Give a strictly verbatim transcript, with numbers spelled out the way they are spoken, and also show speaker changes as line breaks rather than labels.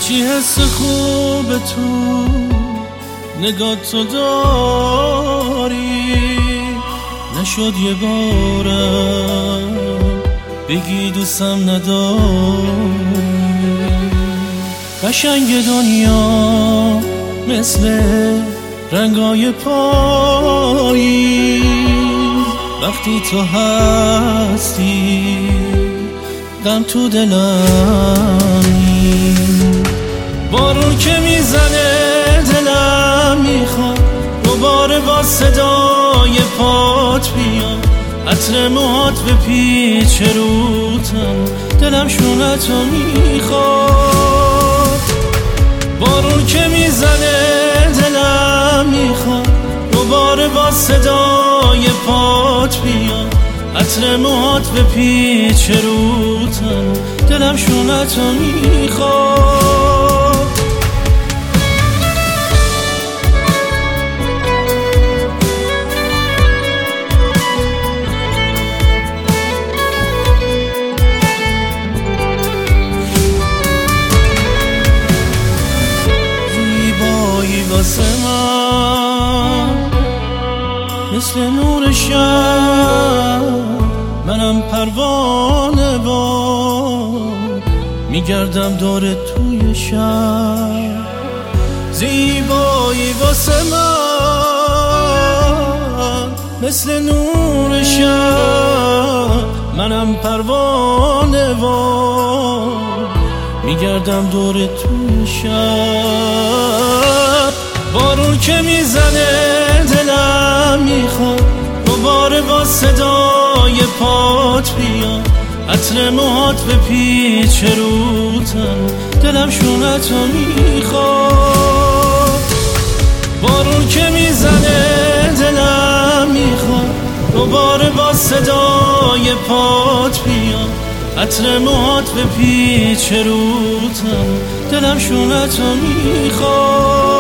هرچی حس خوب تو نگاه تو داری نشد یه بارم بگی دوستم نداری. قشنگ دنیا مثل رنگای پایی وقتی تو هستی غم تو دلمی. بارون که میزنه دلم میخواد دوباره با صدای پات بیاد، عطر موهات به پیچ روتم دلم شونتو میخواد. بارون که میزنه دلم میخواد دوباره با صدای پات بیاد، عطر موهات به پیچ روتم دلم شونتو میخواد. زیبایی واسه من مثل نور شب، منم پروانه با میگردم دور توی شب. زیبایی واسه من مثل نور شب، منم پروانه با میگردم دور توی شب. بارون که میزنه دلم میخواد دوباره با صدای پات بیاد، عطر موهات به پیچ روتم دلم شونتو میخواد. بارون که میزنه دلم میخواد دوباره با صدای پات بیاد، عطر موهات به پیچ روتم دلم شونتو میخواد.